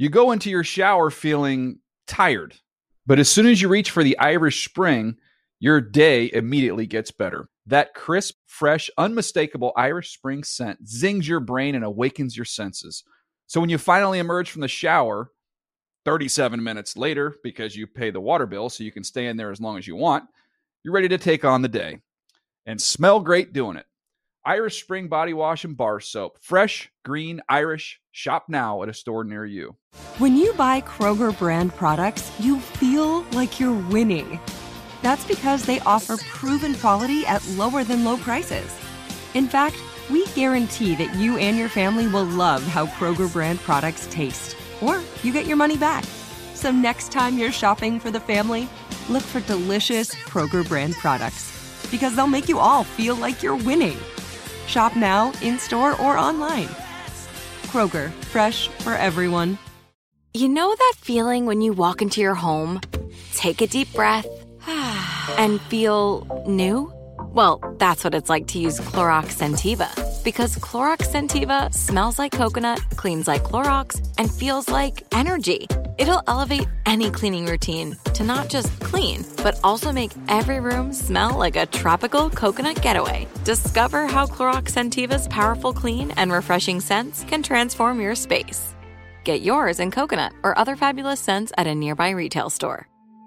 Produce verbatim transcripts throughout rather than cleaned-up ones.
You go into your shower feeling tired, but as soon as you reach for the Irish Spring, your day immediately gets better. That crisp, fresh, unmistakable Irish Spring scent zings your brain and awakens your senses. So when you finally emerge from the shower, thirty-seven minutes later, because you pay the water bill so you can stay in there as long as you want, you're ready to take on the day. And smell great doing it. Irish Spring Body Wash and Bar Soap. Fresh, green, Irish. Shop now at a store near you. When you buy Kroger brand products, you feel like you're winning. That's because they offer proven quality at lower than low prices. In fact, we guarantee that you and your family will love how Kroger brand products taste, or you get your money back. So next time you're shopping for the family, look for delicious Kroger brand products, because they'll make you all feel like you're winning. Shop now, in-store, or online. Kroger, fresh for everyone. You know that feeling when you walk into your home, take a deep breath, and feel new? Well, that's what it's like to use Clorox Scentiva. Because Clorox Scentiva smells like coconut, cleans like Clorox, and feels like energy. It'll elevate any cleaning routine to not just clean, but also make every room smell like a tropical coconut getaway. Discover how Clorox Scentiva's powerful clean and refreshing scents can transform your space. Get yours in coconut or other fabulous scents at a nearby retail store.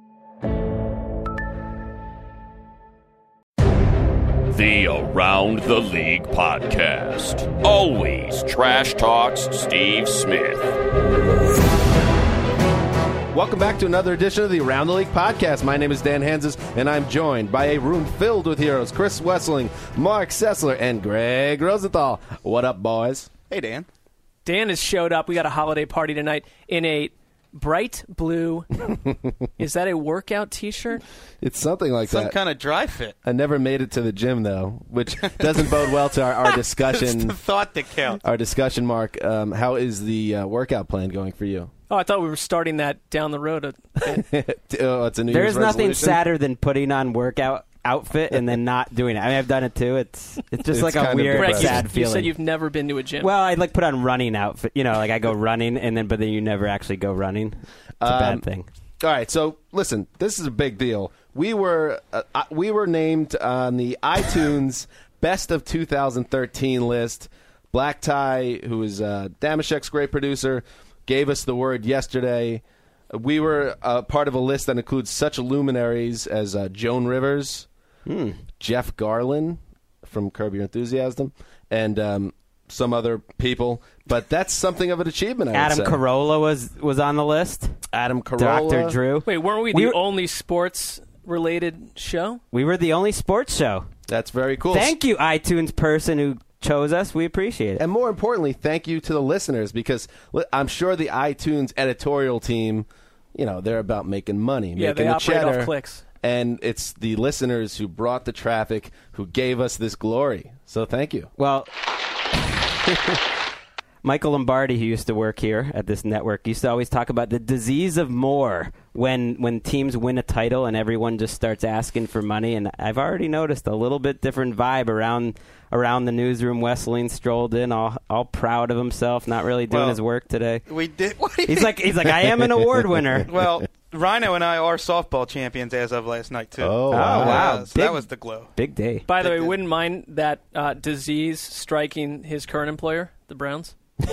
The Around the League podcast. Always trash talks Steve Smith. Welcome back to another edition of the Around the League podcast. My name is Dan Hanses, and I'm joined by a room filled with heroes. Chris Wesseling, Mark Sessler, and Greg Rosenthal. What up, boys? Hey, Dan. Dan has showed up. We got a holiday party tonight in a bright blue. Is that a workout T-shirt? It's something like Some that. kind of dry fit. I never made it to the gym, though, which doesn't bode well to our, our discussion. It's the thought that counts. Our discussion, Mark. Um, how is the uh, workout plan going for you? Oh, I thought we were starting that down the road. oh, it's a New There's Year's nothing resolution? sadder than putting on workout outfit and then not doing it. I mean, I've done it too. It's it's just It's like a kind of weird, Greg, depressing. you, sad you feeling. said you've never been to a gym. Well, I like put on running outfit. You know, like I go running and then, but then you never actually go running. It's a Um, bad thing. All right, so listen, this is a big deal. We were uh, uh, we were named on the iTunes Best of two thousand thirteen list. Black Tie, who is uh, Damashek's great producer, gave us the word yesterday. We were uh, part of a list that includes such luminaries as uh, Joan Rivers, Hmm. Jeff Garlin from Curb Your Enthusiasm, and um, some other people. But that's something of an achievement, I Adam would say. Carolla was was on the list. Adam Carolla. Doctor Drew. Wait, weren't we, We the were- only sports-related show? We were the only sports show. That's very cool. Thank you, iTunes person who chose us. We appreciate it. And more importantly, thank you to the listeners, because li- I'm sure the iTunes editorial team, you know, they're about making money, Yeah, making they the operate cheddar. off clicks. And it's the listeners who brought the traffic, who gave us this glory. So thank you. Well, Michael Lombardi, who used to work here at this network, used to always talk about the disease of more when when teams win a title and everyone just starts asking for money. And I've already noticed a little bit different vibe around around the newsroom. Wesseling strolled in, all all proud of himself, not really doing Well, his work today. We did. What do you He's think? like he's like I am an award winner. Well, Rhino and I are softball champions as of last night too. Oh, wow. Uh, wow. so Big- that was the glow. Big day. By the way, Big- wouldn't mind that uh, disease striking his current employer, the Browns.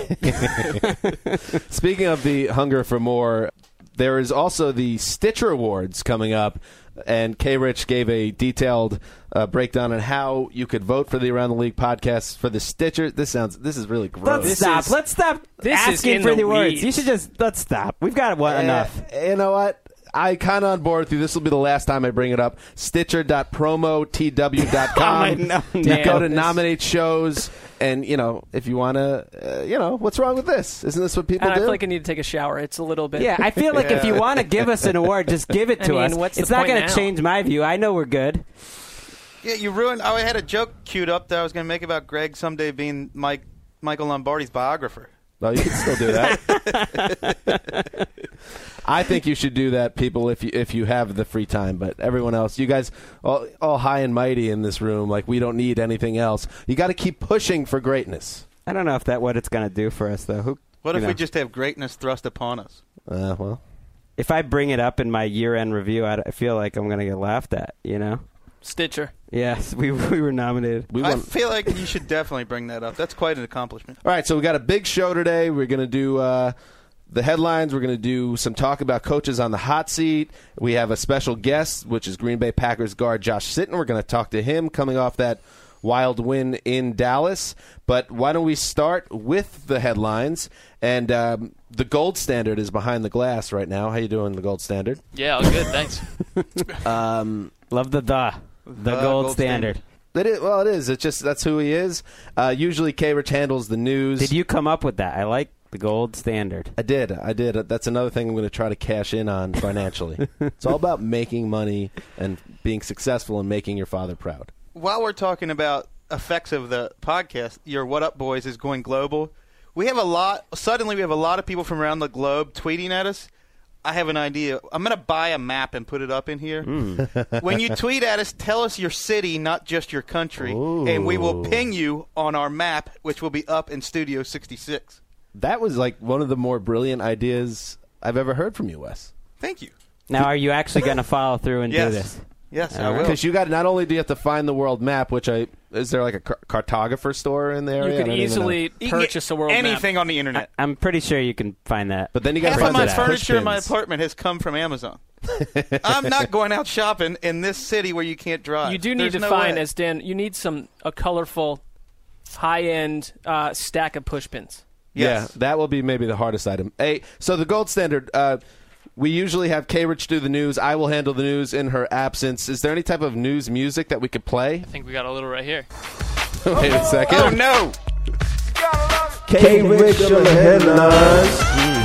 Speaking of the hunger for more, there is also the Stitcher Awards coming up, and K-Rich gave a detailed uh, breakdown on how you could vote for the Around the League podcast for the Stitcher. This sounds, this is really gross. Let's This stop. is- let's stop this is asking in for the the words. weeds. You should just let's stop. We've got what, enough. Uh, you know what? I kind of on board with you. This will be the last time I bring it up. Stitcher dot promo t w dot com. Oh, my- no, you no. go to This- nominate shows, and, you know, if you want to, uh, you know, what's wrong with this? Isn't this what people And I do? feel like I need to take a shower. It's a little bit. Yeah, I feel like if you want to give us an award, just give it I to mean, us. what's the It's not point going now? to change my view. I know we're good. Yeah, you ruined. I had a joke queued up that I was going to make about Greg someday being Mike Michael Lombardi's biographer. No, you can still do that. I think you should do that, people, if you if you have the free time. But everyone else, you guys, all, all high and mighty in this room, like we don't need anything else. You got to keep pushing for greatness. I don't know if that what it's going to do for us, though. Who What if you we know. just have greatness thrust upon us? Uh, well, If I bring it up in my year-end review, I, I feel like I'm going to get laughed at, you know? Stitcher. Yes, we we were nominated. we I want. feel like you should definitely bring that up. That's quite an accomplishment. All right, so we got a big show today. We're going to do uh, the headlines. We're going to do some talk about coaches on the hot seat. We have a special guest, which is Green Bay Packers guard Josh Sitton. We're going to talk to him coming off that wild win in Dallas. But why don't we start with the headlines? And um, the gold standard is behind the glass right now. How you doing, the gold standard? Yeah, all good, thanks. Um, Love the the. The The gold, gold standard. standard. it is, well, it is. It's just that's who he is. Uh, usually, K. Rich handles the news. Did you come up with that? I like the gold standard. I did. I did. That's another thing I'm going to try to cash in on financially. It's all about making money and being successful and making your father proud. While we're talking about effects of the podcast, your What Up Boys is going global. We have a lot. Suddenly, we have a lot of people from around the globe tweeting at us. I have an idea. I'm going to buy a map and put it up in here. When you tweet at us, tell us your city, not just your country, Ooh. and we will ping you on our map, which will be up in Studio sixty-six. That was like one of the more brilliant ideas I've ever heard from you, Wes. Thank you. Now, are you actually going to follow through and Yes. do this? Yes, I All right. will. Because you got not only do you have to find the world map, which I is there like a car- cartographer store in the area? You I could don't even easily You can purchase get a world map. anything on the internet. I'm pretty sure you can find that. But then you got Half to of find my the furniture in my pushpins. apartment has come from Amazon. I'm not going out shopping in this city where you can't drive. You do need There's to no find, way. as Dan, you need some a colorful, high-end uh, stack of pushpins. Yes. Yeah, that will be maybe the hardest item. Hey, so the gold standard. Uh, we usually have K. Rich do the news. I will handle the news in her absence. Is there any type of news music that we could play? I think we got a little right here. Wait a second. Oh, no. K. Rich on the headlines.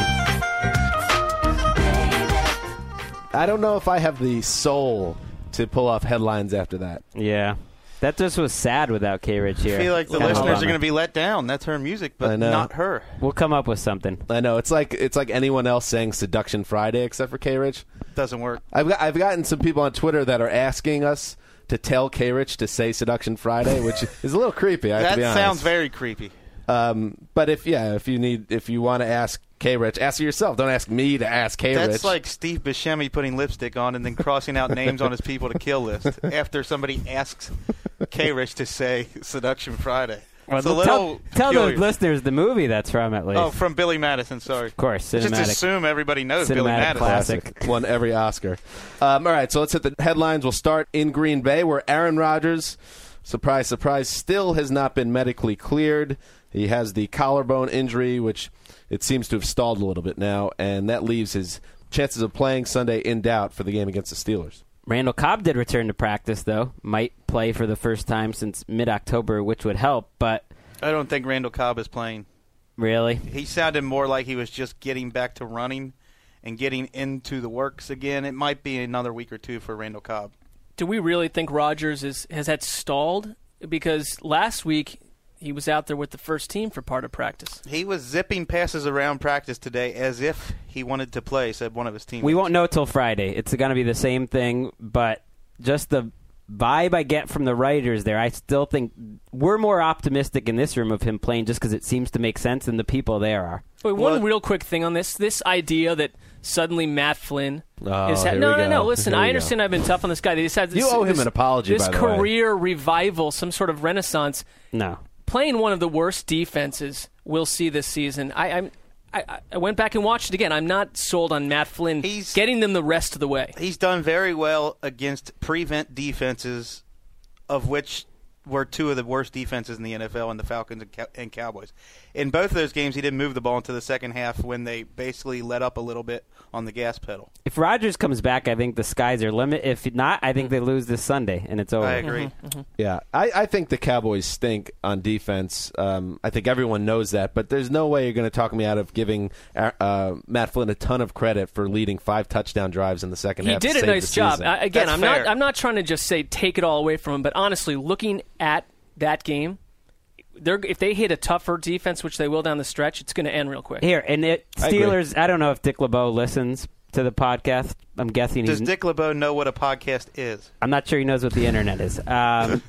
I don't know if I have the soul to pull off headlines after that. Yeah. That just was sad without K. Rich here. I feel like the Kinda listeners bummer. are going to be let down. That's her music, I but know. not her. We'll come up with something. I know it's like it's like anyone else saying Seduction Friday except for K. Rich. Doesn't work. I've got I've gotten some people on Twitter that are asking us to tell K. Rich to say Seduction Friday, which is a little creepy. I have That to be honest. sounds very creepy. Um, but if yeah, if you need if you want to ask K. Rich, ask yourself. Don't ask me to ask K. That's Rich. like Steve Buscemi putting lipstick on and then crossing out names on his people to kill list after somebody asks K. Rich to say Seduction Friday. Well, It's a tell little tell peculiar. the listeners the movie that's from, at least. Oh, from Billy Madison, sorry. Of course, Just cinematic. assume everybody knows Billy Cinematic Madison. classic. Won every Oscar. Um, all right, so let's hit the headlines. We'll start in Green Bay, where Aaron Rodgers, surprise, surprise, still has not been medically cleared. He has the collarbone injury, which it seems to have stalled a little bit now, and that leaves his chances of playing Sunday in doubt for the game against the Steelers. Randall Cobb did return to practice, though. Might play for the first time since mid-October, which would help, but I don't think Randall Cobb is playing. really? He sounded more like he was just getting back to running and getting into the works again. It might be another week or two for Randall Cobb. Do we really think Rodgers is, has had stalled? Because last week he was out there with the first team for part of practice. He was zipping passes around practice today as if he wanted to play, said one of his teammates. We won't know till Friday. It's going to be the same thing, but just the vibe I get from the writers there, I still think we're more optimistic in this room of him playing just because it seems to make sense than the people there are. Wait, one Well- real quick thing on this. This idea that suddenly Matt Flynn Oh, is ha- here no, we no, go. no. Listen, Here we I go. understand I've been tough on this guy. They decided You this, owe him this, an apology, This by the way. career revival, some sort of renaissance. No. Playing one of the worst defenses we'll see this season. I, I'm. I, I went back and watched it again. I'm not sold on Matt Flynn He's- getting them the rest of the way. He's done very well against prevent defenses, of which were two of the worst defenses in the N F L, and the Falcons and, Cow- and Cowboys. In both of those games, he didn't move the ball into the second half when they basically let up a little bit on the gas pedal. If Rodgers comes back, I think the skies are limit. If not, I think they lose this Sunday, and it's over. I agree. Yeah, I, I think the Cowboys stink on defense. Um, I think everyone knows that, but there's no way you're going to talk me out of giving uh, Matt Flynn a ton of credit for leading five touchdown drives in the second He half. to did a save nice the job. season. I, again, That's I'm fair. not. I'm not trying to just say take it all away from him, but honestly, looking at that game, they're if they hit a tougher defense, which they will down the stretch, it's going to end real quick. Here, and it, I agree. Steelers, I, don't know if Dick LeBeau listens to the podcast. I'm guessing Does he's Dick LeBeau know what a podcast is? I'm not sure he knows what the internet is. Um,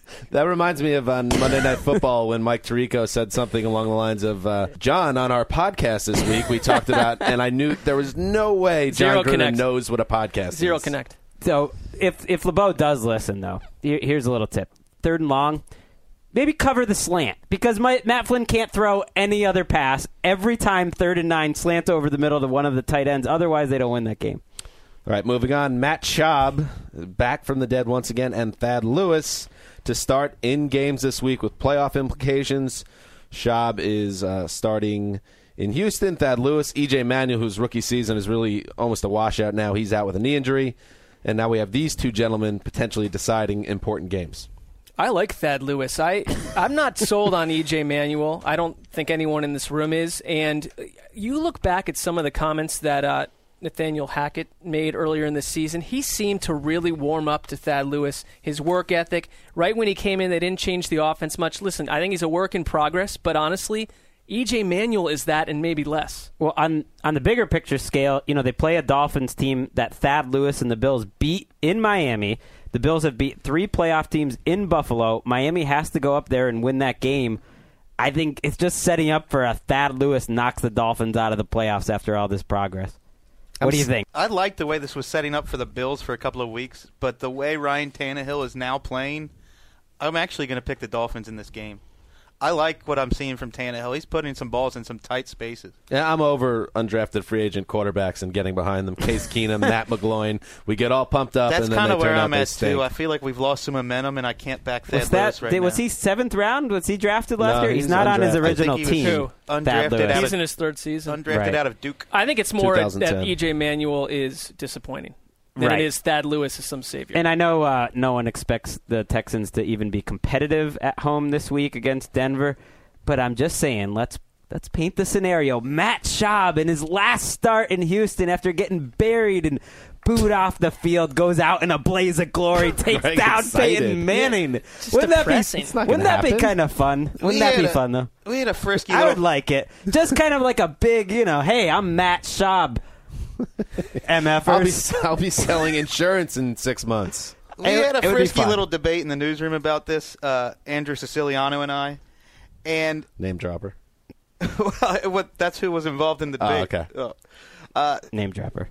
That reminds me of on Monday Night Football when Mike Tirico said something along the lines of, uh, John, on our podcast this week, we talked about, and I knew there was no way John Zero Gruden connect. knows what a podcast Zero is. connect. So if if LeBeau does listen, though, here, here's a little tip. Third and long, maybe cover the slant because my, Matt Flynn can't throw any other pass. Every time third and nine, slant over the middle to one of the tight ends. Otherwise, they don't win that game. All right, moving on. Matt Schaub, back from the dead once again, and Thad Lewis to start in games this week with playoff implications. Schaub is uh, starting in Houston. Thad Lewis, E J Manuel, whose rookie season is really almost a washout now. He's out with a knee injury. And now we have these two gentlemen potentially deciding important games. I like Thad Lewis. I, I'm not sold on E J Manuel. I don't think anyone in this room is. And you look back at some of the comments that uh, Nathaniel Hackett made earlier in the season. He seemed to really warm up to Thad Lewis, his work ethic. Right when he came in, they didn't change the offense much. Listen, I think he's a work in progress, but honestly, E J Manuel is that and maybe less. Well, on on the bigger picture scale, you know, they play a Dolphins team that Thad Lewis and the Bills beat in Miami. The Bills have beat three playoff teams in Buffalo. Miami has to go up there and win that game. I think it's just setting up for a Thad Lewis knocks the Dolphins out of the playoffs after all this progress. What do you think? I like the way this was setting up for the Bills for a couple of weeks, but the way Ryan Tannehill is now playing, I'm actually going to pick the Dolphins in this game. I like what I'm seeing from Tannehill. He's putting some balls in some tight spaces. Yeah, I'm over undrafted free agent quarterbacks and getting behind them. Case Keenum, Matt McGloin. We get all pumped up, That's and then kind they of where turn out I'm they at, stink. too. I feel like we've lost some momentum, and I can't back Thad Was that Lewis right did, now. was he seventh round? Was he drafted last No, year? he's He's not on his undrafted. original I think he team. was Thad undrafted Lewis. out of- He's in his third season. Undrafted Right. out of Duke. I think it's more twenty ten. that E J Manuel is disappointing than Right. it is Thad Lewis is some savior. And I know uh, no one expects the Texans to even be competitive at home this week against Denver, but I'm just saying, let's let's paint the scenario. Matt Schaub, in his last start in Houston after getting buried and booed off the field, goes out in a blaze of glory, takes Greg down excited. Peyton Manning. Just Wouldn't that be, depressing. It's not wouldn't gonna that be happen. kind of fun? Wouldn't We that had be a- fun, though? We had a frisky I little... would like it. Just kind of like a big, you know, hey, I'm Matt Schaub. M F I'll be, ers. I'll be selling insurance in six months. We It- had a it would be frisky fun. little debate in the newsroom about this, uh, Andrew Siciliano and I. And Name dropper. well, what, that's who was involved in the Oh, debate. okay. Oh. Uh, Name dropper.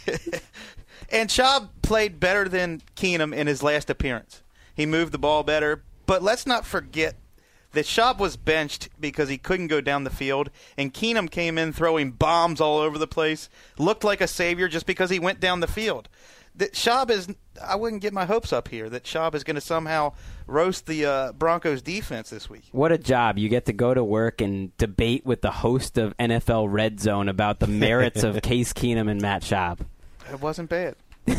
And Schaub played better than Keenum in his last appearance. He moved the ball better. But let's not forget that Schaub was benched because he couldn't go down the field, and Keenum came in throwing bombs all over the place, looked like a savior just because he went down the field. That Schaub is, I wouldn't get my hopes up here that Schaub is going to somehow roast the uh, Broncos defense this week. What a job. You get to go to work and debate with the host of N F L Red Zone about the merits of Case Keenum and Matt Schaub. It wasn't bad.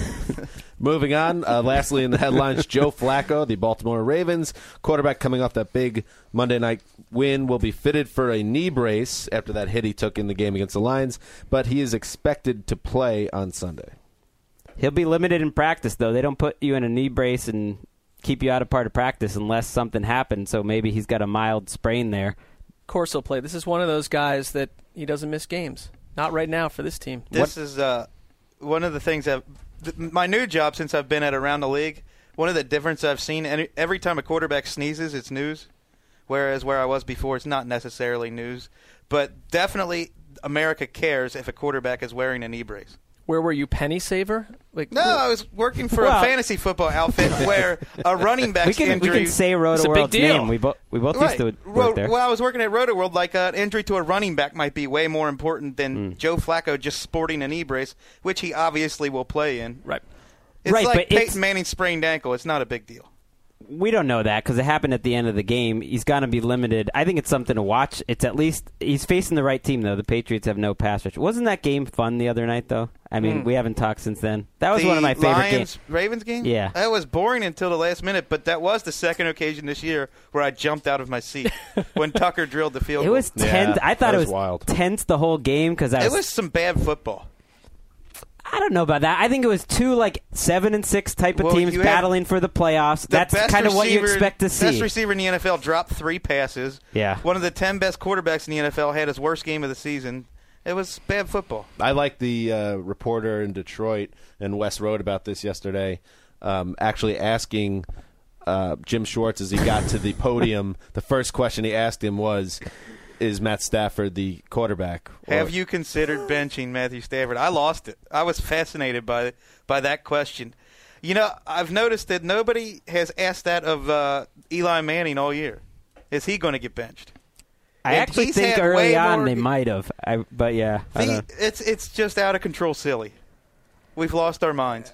Moving on, uh, lastly in the headlines, Joe Flacco, the Baltimore Ravens quarterback coming off that big Monday night win, will be fitted for a knee brace after that hit he took in the game against the Lions, but he is expected to play on Sunday. He'll be limited in practice, though. They don't put you in a knee brace and keep you out of part of practice unless something happens, so maybe he's got a mild sprain there. Of course he'll play. This is one of those guys that he doesn't miss games. Not right now for this team. This is uh, one of the things that th- my new job since I've been at Around the League. One of the differences I've seen, and every time a quarterback sneezes, it's news. Whereas where I was before, it's not necessarily news. But definitely America cares if a quarterback is wearing a knee brace. Where were you, penny saver? Like, No, I was working for Well- a fantasy football outfit where a running back's We can, we injury. can say Roto It's a big World's deal. name. We, bo- we both Right. used to work Well, there. well, I was working at Roto World. Like an injury to a running back might be way more important than Mm. Joe Flacco just sporting a knee brace, which he obviously will play in. right. It's Right, like but Peyton it's- Manning's sprained ankle. It's not a big deal. We don't know that because it happened at the end of the game. He's going to be limited. I think it's something to watch. It's at least he's facing the right team, though. The Patriots have no pass rush. Wasn't that game fun the other night, though? I mean, Mm. we haven't talked since then. That was the one of my favorite Lions, games. Ravens game? Yeah. That was boring until the last minute, but that was the second occasion this year where I jumped out of my seat when Tucker drilled the field It goal. was tense. Yeah, I thought that it was was wild. tense the whole game because I It was, was some bad football. I don't know about that. I think it was two like seven and six type of Well, teams you have battling for the playoffs. The That's best kind of what you receiver- expect to see. Best receiver in the N F L dropped three passes. Yeah. One of the ten best quarterbacks in the N F L had his worst game of the season. It was bad football. I like the uh, reporter in Detroit, and Wes wrote about this yesterday, um, actually asking uh, Jim Schwartz as he got to the podium. The first question he asked him was, is Matt Stafford the quarterback? Or, Have you considered benching Matthew Stafford? I lost it. I was fascinated by by that question. You know, I've noticed that nobody has asked that of uh, Eli Manning all year. Is he going to get benched? I And actually he's think had early way on more- they might have. I, but yeah, I See, don't- it's it's just out of control, silly. We've lost our minds.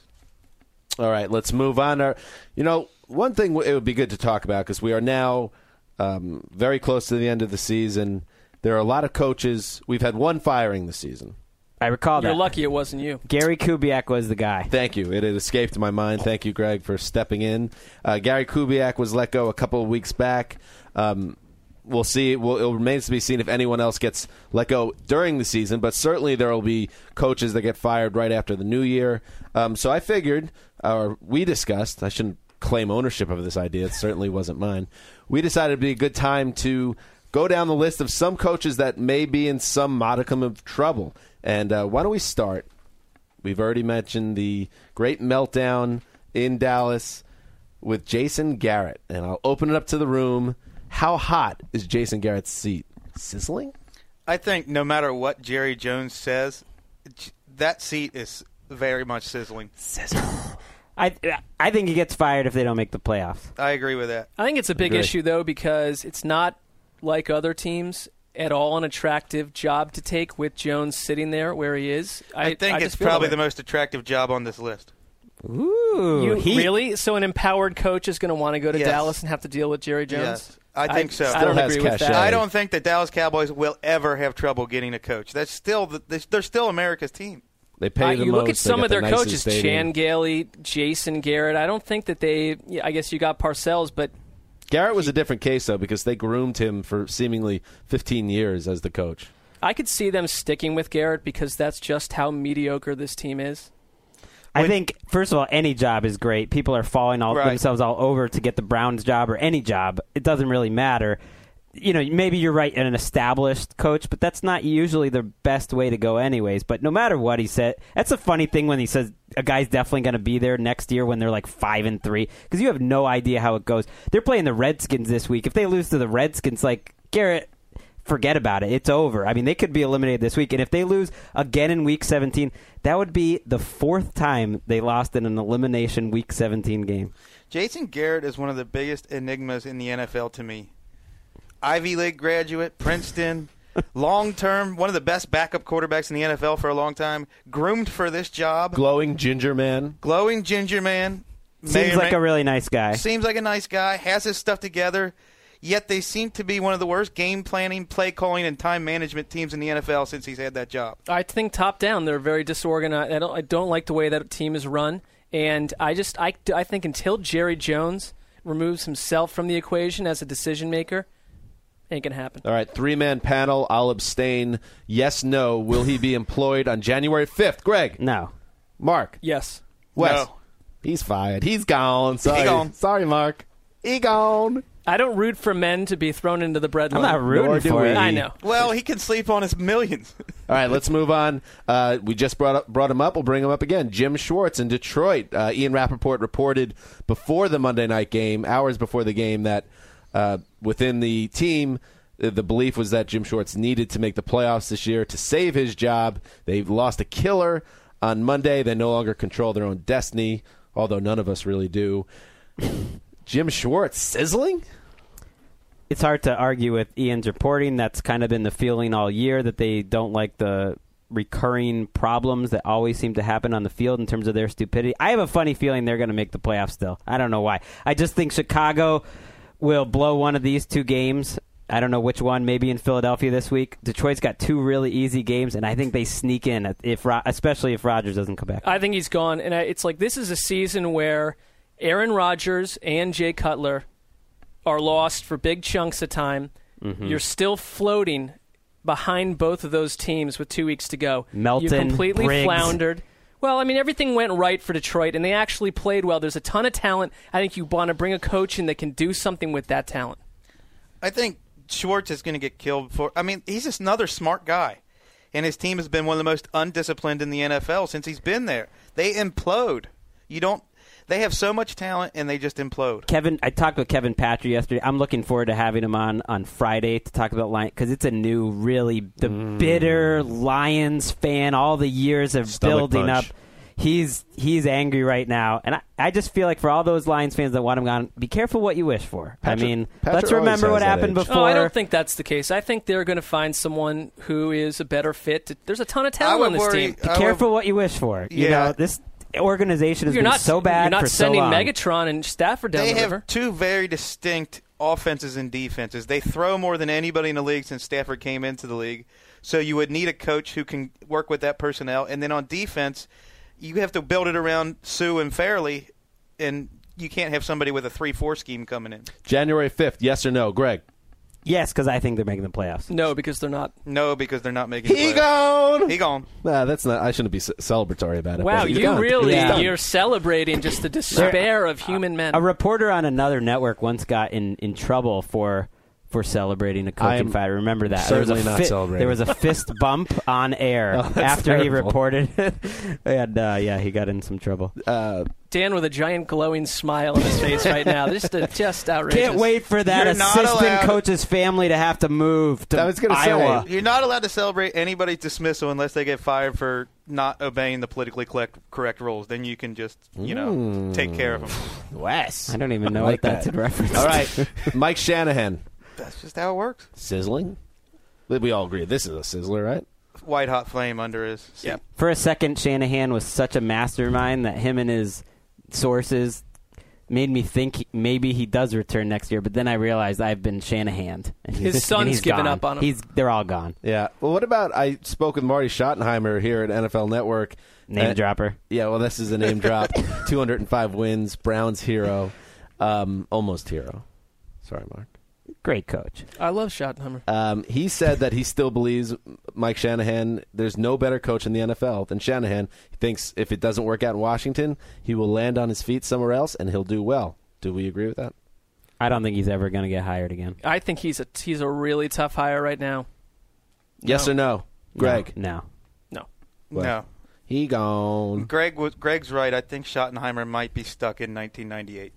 All right, let's move on. Our, you know, one thing it would be good to talk about, because we are now um, very close to the end of the season. There are a lot of coaches. We've had one firing this season. I recall You're that. lucky it wasn't you. Gary Kubiak was the guy. Thank you. It had escaped my mind. Thank you, Greg, for stepping in. Uh, Gary Kubiak was let go a couple of weeks back. Um, we'll see. We'll, it remains to be seen if anyone else gets let go during the season, but certainly there will be coaches that get fired right after the new year. Um, so I figured, or we discussed, I shouldn't claim ownership of this idea. It certainly wasn't mine. We decided it'd be a good time to go down the list of some coaches that may be in some modicum of trouble. And uh, why don't we start? We've already mentioned the great meltdown in Dallas with Jason Garrett. And I'll open it up to the room. How hot is Jason Garrett's seat? Sizzling? I think no matter what Jerry Jones says, j- that seat is very much sizzling. Sizzle. I I think he gets fired if they don't make the playoffs. I agree with that. I think it's a big Agree. issue, though, because it's not like other teams at all an attractive job to take with Jones sitting there where he is. I, I think I it's just feel probably that the way. most attractive job on this list. Ooh, You, he, really? So an empowered coach is going to want to go to Yes. Dallas and have to deal with Jerry Jones? Yes, I think so. I Still don't has agree with cachet. that. I don't think the Dallas Cowboys will ever have trouble getting a coach. That's still the, they're still America's team. They pay Uh, the you most. look at They some got of the their nicest coaches, stadium. Chan Gailey, Jason Garrett. I don't think that they. Yeah, I guess you got Parcells, but Garrett was a different case, though, because they groomed him for seemingly fifteen years as the coach. I could see them sticking with Garrett because that's just how mediocre this team is. I think, first of all, any job is great. People are falling all Right. themselves all over to get the Browns job or any job. It doesn't really matter. You know, maybe you're right in an established coach, but that's not usually the best way to go anyways. But no matter what he said, that's a funny thing when he says a guy's definitely going to be there next year when they're like five and three, because you have no idea how it goes. They're playing the Redskins this week. If they lose to the Redskins, like, Garrett, forget about it. It's over. I mean, they could be eliminated this week. And if they lose again in Week seventeen, that would be the fourth time they lost in an elimination Week seventeen game. Jason Garrett is one of the biggest enigmas in the N F L to me. Ivy League graduate, Princeton, long-term, one of the best backup quarterbacks in the N F L for a long time, groomed for this job, Glowing ginger man. glowing ginger man. may Seems or like may- a really nice guy. Seems like a nice guy, has his stuff together, yet they seem to be one of the worst game planning, play calling, and time management teams in the N F L since he's had that job. I think top down they're very disorganized. I don't, I don't like the way that team is run, and I just I, I think until Jerry Jones removes himself from the equation as a decision maker, ain't gonna happen. All right, three-man panel. I'll abstain. Yes, no. Will he be employed on January fifth? Greg. No. Mark. Yes. Wes. No. He's fired. He's gone. Sorry. gone. Sorry, Mark. He gone. I don't root for men to be thrown into the bread I'm line. not rooting Nor do for we. it. I know. Well, he can sleep on his millions. All right, let's move on. Uh, we just brought up, brought him up. We'll bring him up again. Jim Schwartz in Detroit. Uh, Ian Rappaport reported before the Monday night game, hours before the game, that uh, within the team, uh, the belief was that Jim Schwartz needed to make the playoffs this year to save his job. They've lost a killer on Monday. They no longer control their own destiny, although none of us really do. Jim Schwartz sizzling? It's hard to argue with Ian's reporting. That's kind of been the feeling all year, that they don't like the recurring problems that always seem to happen on the field in terms of their stupidity. I have a funny feeling they're going to make the playoffs still. I don't know why. I just think Chicago will blow one of these two games. I don't know which one, maybe in Philadelphia this week. Detroit's got two really easy games, and I think they sneak in, if especially if Rodgers doesn't come back. I think he's gone, and I, it's like this is a season where Aaron Rodgers and Jay Cutler are lost for big chunks of time. Mm-hmm. You're still floating behind both of those teams with two weeks to go. Melton, you completely Briggs. floundered. Well, I mean, everything went right for Detroit, and they actually played well. There's a ton of talent. I think you want to bring a coach in that can do something with that talent. I think Schwartz is going to get killed for. I mean, he's just another smart guy, and his team has been one of the most undisciplined in the N F L since he's been there. They implode. You don't. They have so much talent, and they just implode. Kevin, I talked with Kevin Patrick yesterday. I'm looking forward to having him on on Friday to talk about Lions because it's a new, really the mm. bitter Lions fan. All the years of Stomach building punch. up. He's he's angry right now, and I, I just feel like for all those Lions fans that want him gone, be careful what you wish for. Patrick, I mean, Patrick let's remember what always has that happened age. before. Oh, I don't think that's the case. I think they're going to find someone who is a better fit. There's a ton of talent on this worry, team. Be I careful would, what you wish for. You Yeah. know, this organization has You're been not so bad You're not for sending so long. Megatron and Stafford down They the have river. two very distinct offenses and defenses. They throw more than anybody in the league since Stafford came into the league. So you would need a coach who can work with that personnel. And then on defense, you have to build it around Sue and Fairley, and you can't have somebody with a three four scheme coming in. January fifth, yes or no? Greg? Yes, because I think they're making the playoffs. No, because they're not. No, because they're not making He the playoffs. gone! He gone. Nah, that's not. I shouldn't be ce- celebratory about it. Wow, but he's you gone. really, Yeah. you're celebrating just the despair of human men. A reporter on another network once got in, in trouble for for celebrating a I coaching am fight. Remember that? certainly there was a not celebrating. There was a fist bump on air Oh, that's after he terrible. reported, and uh, yeah, he got in some trouble. Uh, Dan with a giant glowing smile on his face right now. Just, uh, just outrageous. Can't wait for that You're not assistant allowed- coach's family to have to move to I was gonna Iowa. say, You're not allowed to celebrate anybody's dismissal unless they get fired for not obeying the politically correct, correct rules. Then you can just, you know, Mm. take care of them. Wes. I don't even know I like what that's that. in reference All to. right, Mike Shanahan. That's just how it works. Sizzling? We all agree this is a sizzler, right? White hot flame under his seat. Yeah. For a second, Shanahan was such a mastermind that him and his sources made me think he- maybe he does return next year. But then I realized I've been Shanahaned. And he's- His and son's he's given gone. up on him. He's they're all gone. Yeah. Well, what about I spoke with Marty Schottenheimer here at N F L Network. Name Uh, dropper. Yeah, well, this is a name drop. two hundred five wins, Browns hero, um, almost hero. Sorry, Mark. Great coach. I love Schottenheimer. Um, he said that he still believes Mike Shanahan, there's no better coach in the N F L than Shanahan. He thinks if it doesn't work out in Washington, he will land on his feet somewhere else, and he'll do well. Do we agree with that? I don't think he's ever going to get hired again. I think he's a he's a really tough hire right now. Yes No. or no? Greg? No. No. Well, No. He gone. Greg was Greg's right. I think Schottenheimer might be stuck in nineteen ninety-eight.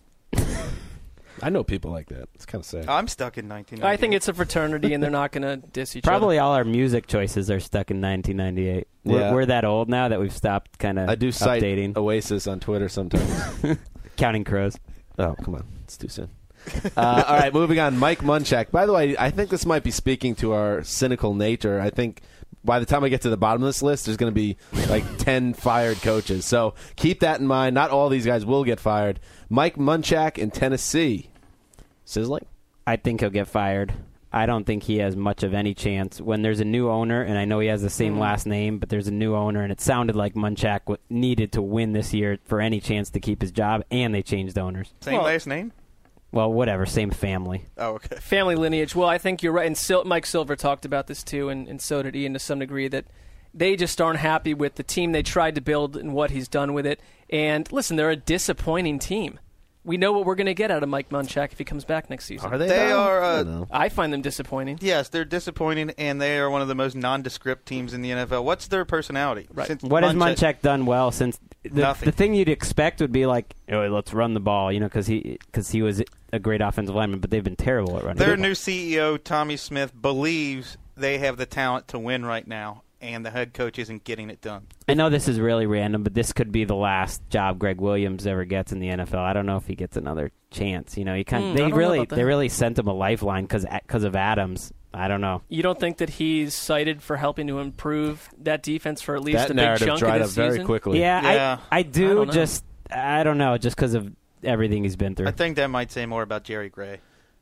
I know people like that. It's kind of sad. I'm stuck in nineteen ninety-eight. I think it's a fraternity, and they're not going to diss each Probably other. all our music choices are stuck in nineteen ninety-eight. We're, Yeah. we're that old now that we've stopped kind of I do cite updating. Oasis on Twitter sometimes. Counting Crows. Oh, come on. It's too soon. Uh, all right, moving on. Mike Munchak. By the way, I think this might be speaking to our cynical nature. I think by the time I get to the bottom of this list, there's going to be like ten fired coaches. So keep that in mind. Not all these guys will get fired. Mike Munchak in Tennessee. Sizzling? I think he'll get fired. I don't think he has much of any chance. When there's a new owner, and I know he has the same last name, but there's a new owner, and it sounded like Munchak w- needed to win this year for any chance to keep his job, and they changed owners. Same Well- last name? Well, whatever, same family. Oh, okay. Family lineage. Well, I think you're right. And Sil- Mike Silver talked about this too, and, and so did Ian to some degree, that they just aren't happy with the team they tried to build and what he's done with it. And listen, they're a disappointing team. We know what we're going to get out of Mike Munchak if he comes back next season. Are they? They though? are, uh, I don't know. I find them disappointing. Yes, they're disappointing, and they are one of the most nondescript teams in the N F L. What's their personality? Right. Since What has Munchak- Munchak done well since the, Nothing. the thing you'd expect would be like, oh, let's run the ball, you know, because he because he was a great offensive lineman, but they've been terrible at running. Their the ball. new C E O, Tommy Smith, believes they have the talent to win right now, and the head coach isn't getting it done. I know this is really random, but this could be the last job Greg Williams ever gets in the N F L. I don't know if he gets another chance. You know, he kind Hmm, I they don't know really about that. they really sent him a lifeline because because of Adams. I don't know. You don't think that he's cited for helping to improve that defense for at least That a big narrative chunk dried of up this very season? quickly. Yeah, Yeah. I I I do don't know. just I don't know just because of everything he's been through. I think that might say more about Jerry Gray.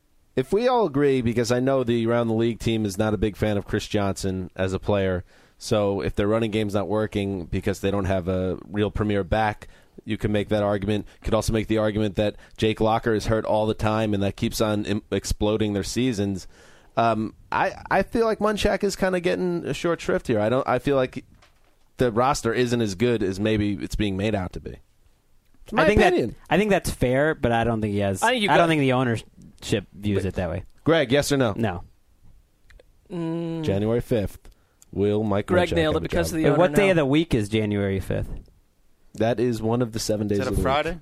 If we all agree, because I know the Around the League team is not a big fan of Chris Johnson as a player, so if their running game's not working because they don't have a real premier back, you can make that argument. Could also make the argument that Jake Locker is hurt all the time and that keeps on im- exploding their seasons. Um, I I feel like Munchak is kind of getting a short shrift here. I don't. I feel like the roster isn't as good as maybe it's being made out to be. It's my I think opinion. that I think that's fair, but I don't think he has. I think you I got- don't think the ownership views it that way. Greg, yes or no? No. Mm, January fifth. Will Mike Greg Munchak nailed have it a because job? of the Wait, owner what day now. of the week is January fifth? That is one of the seven days Is that of a the Friday? week.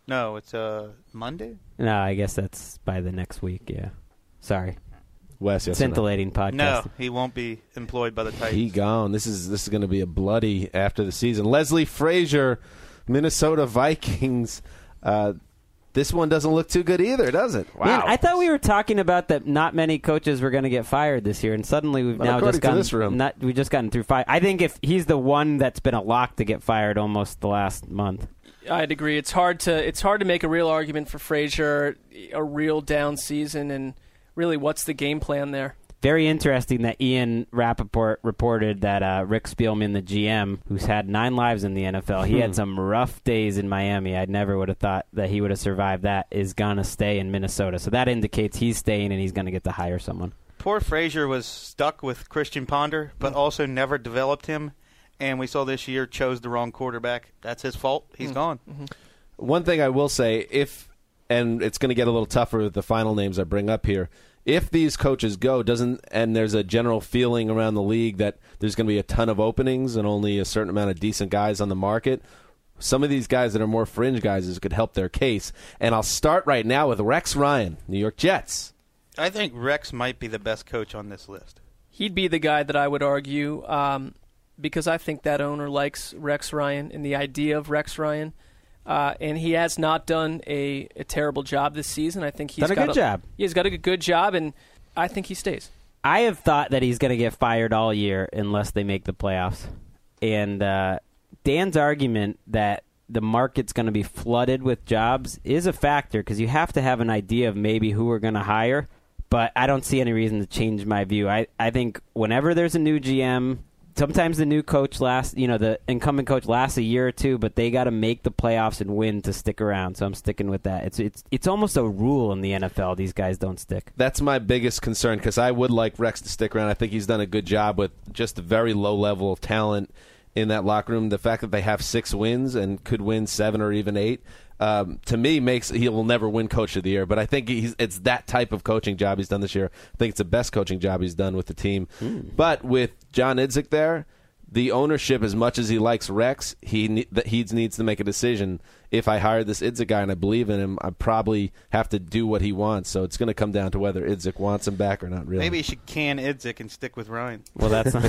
No, it's uh, Monday? No, I guess that's by the next week, yeah. Sorry. Wes, yes or no? Scintillating podcast. No, he won't be employed by the Titans. He gone. This is this is going to be a bloody after the season. Leslie Frazier, Minnesota Vikings. Uh, this one doesn't look too good either, does it? Wow. Man, I thought we were talking about that not many coaches were going to get fired this year, and suddenly we've Well, now according just to gotten this room. not we've just gotten through five. I think if he's the one that's been a lock to get fired almost the last month. I'd agree. It's hard to it's hard to make a real argument for Frazier, a real down season, and really, what's the game plan there? Very interesting that Ian Rappaport reported that uh, Rick Spielman, the G M, who's had nine lives in the N F L, he Hmm. had some rough days in Miami. I never would have thought that he would have survived that, is going to stay in Minnesota. So that indicates he's staying and he's going to get to hire someone. Poor Frazier was stuck with Christian Ponder, but also never developed him. And we saw this year chose the wrong quarterback. That's his fault. He's Mm. gone. Mm-hmm. One thing I will say, if and it's going to get a little tougher with the final names I bring up here. If these coaches go, doesn't and there's a general feeling around the league that there's going to be a ton of openings and only a certain amount of decent guys on the market, some of these guys that are more fringe guys could help their case. And I'll start right now with Rex Ryan, New York Jets. I think Rex might be the best coach on this list. He'd be the guy that I would argue, um, because I think that owner likes Rex Ryan and the idea of Rex Ryan. Uh, and he has not done a, a terrible job this season. I think he's Done a got good job. He's got a good job, and I think he stays. I have thought that he's going to get fired all year unless they make the playoffs. And uh, Dan's argument that the market's going to be flooded with jobs is a factor because you have to have an idea of maybe who we're going to hire. But I don't see any reason to change my view. I, I think whenever there's a new G M, sometimes the new coach lasts, you know, the incumbent coach lasts a year or two, but they got to make the playoffs and win to stick around. So I'm sticking with that. It's it's it's almost a rule in the N F L. These guys don't stick. That's my biggest concern because I would like Rex to stick around. I think he's done a good job with just a very low level of talent in that locker room. The fact that they have six wins and could win seven or even eight, um, to me, makes he will never win Coach of the Year. But I think he's, it's that type of coaching job he's done this year. I think it's the best coaching job he's done with the team. Mm. But with John Idzik there, the ownership, as much as he likes Rex, he ne- that he needs to make a decision. If I hire this Idzik guy and I believe in him, I probably have to do what he wants. So it's going to come down to whether Idzik wants him back or not. Really, Maybe he should can Idzik and stick with Ryan. Well, that's not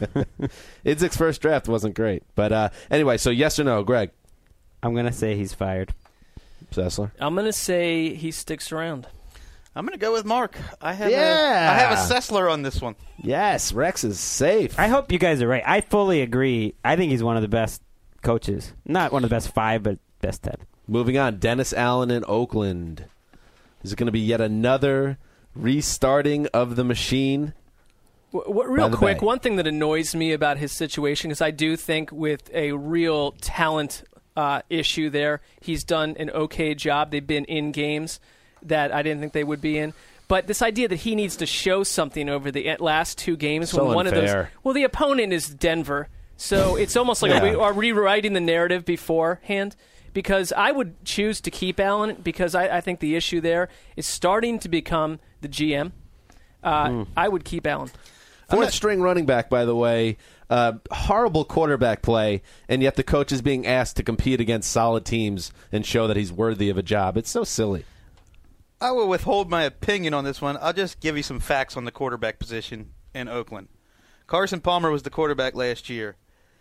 Idzik's first draft wasn't great, but uh, anyway. So yes or no, Greg? I'm going to say he's fired. Sessler? I'm going to say he sticks around. I'm going to go with Mark. I have Yeah. a, I have a Sessler on this one. Yes, Rex is safe. I hope you guys are right. I fully agree. I think he's one of the best coaches. Not one of the best five, but best ten. Moving on, Dennis Allen in Oakland. Is it going to be yet another restarting of the machine? W- w- real the quick, Bay. one thing that annoys me about his situation is I do think with a real talent uh, issue there, he's done an okay job. They've been in games that I didn't think they would be in. But this idea that he needs to show something over the last two games So when one of unfair. those, well, the opponent is Denver, so it's almost like Yeah. we are rewriting the narrative beforehand. Because I would choose to keep Allen because I, I think the issue there is starting to become the G M. Uh, Mm. I would keep Allen. Fourth string running back, by the way. Uh, horrible quarterback play, and yet the coach is being asked to compete against solid teams and show that he's worthy of a job. It's so silly. I will withhold my opinion on this one. I'll just give you some facts on the quarterback position in Oakland. Carson Palmer was the quarterback last year.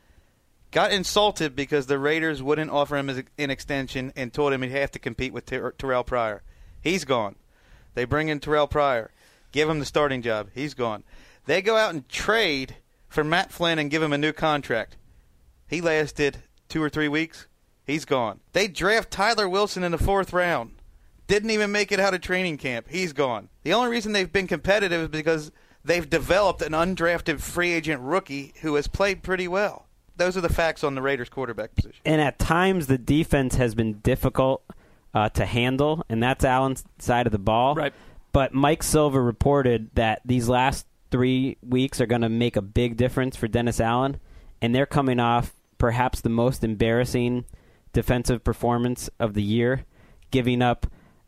Got insulted because the Raiders wouldn't offer him an extension and told him he'd have to compete with Ter- Terrell Pryor. He's gone. They bring in Terrell Pryor, give him the starting job. He's gone. They go out and trade for Matt Flynn and give him a new contract. He lasted two or three weeks. He's gone. They draft Tyler Wilson in the fourth round. Didn't even make it out of training camp. He's gone. The only reason they've been competitive is because they've developed an undrafted free agent rookie who has played pretty well. Those are the facts on the Raiders quarterback position. And at times the defense has been difficult uh, to handle, and that's Allen's side of the ball. Right. But Mike Silver reported that these last three weeks are going to make a big difference for Dennis Allen, and they're coming off perhaps the most embarrassing defensive performance of the year, giving up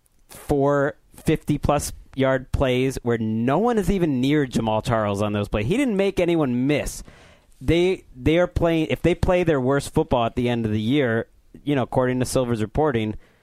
four fifty-plus yard plays where no one is even near Jamal Charles on those plays. He didn't make anyone miss. They they are playing. If they play their worst football at the end of the year, you know, according to Silver's reporting,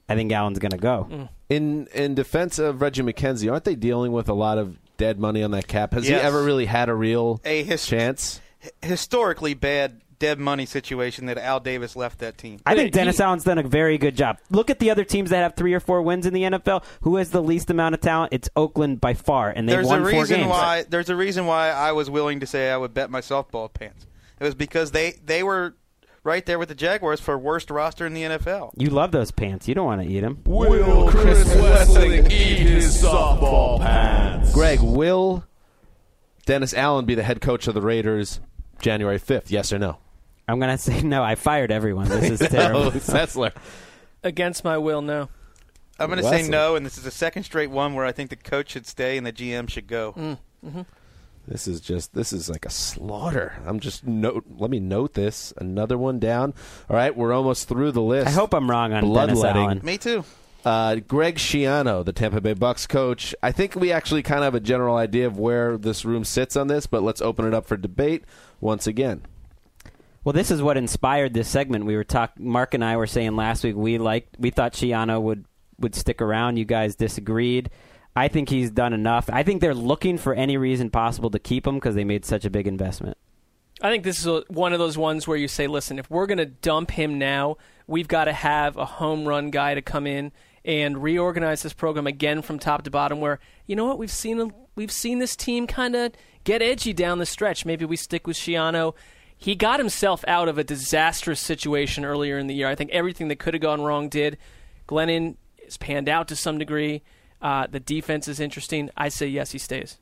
I think Allen's going to go. Mm. In in defense of Reggie McKenzie, aren't they dealing with a lot of dead money on that cap? Has Yes. he ever really had a real A his- chance? Historically bad dead money situation that Al Davis left that team. I think He- Dennis Allen's done a very good job. Look at the other teams that have three or four wins in the N F L. Who has the least amount of talent? It's Oakland by far, and they've There's won a four reason games. why. There's a reason why I was willing to say I would bet my softball pants. It was because they they were right there with the Jaguars for worst roster in the N F L. You love those pants. You don't want to eat them. Will Chris Wessling eat his softball pants? Greg, will Dennis Allen be the head coach of the Raiders January fifth? Yes or no? I'm going to say no. I fired everyone. This is terrible. Sessler. Against my will, no. I'm going to say Wesley. no, and this is the second straight one where I think the coach should stay and the G M should go. Mm. Mm-hmm. This is just this is like a slaughter. I'm just note. Let me note this. Another one down. All right, we're almost through the list. I hope I'm wrong on Dennis Bloodletting. Allen. Me too. Uh, Greg Schiano, the Tampa Bay Bucks coach. I think we actually kind of have a general idea of where this room sits on this, but let's open it up for debate once again. Well, this is what inspired this segment. We were talking. Mark and I were saying last week we liked, we thought Schiano would would stick around. You guys disagreed. I think he's done enough. I think they're looking for any reason possible to keep him because they made such a big investment. I think this is a, one of those ones where you say, listen, if we're going to dump him now, we've got to have a home run guy to come in and reorganize this program again from top to bottom where, you know what, we've seen a, we've seen this team kind of get edgy down the stretch. Maybe we stick with Schiano. He got himself out of a disastrous situation earlier in the year. I think everything that could have gone wrong did. Glennon is panned out to some degree. Uh, the defense is interesting. I say yes, he stays.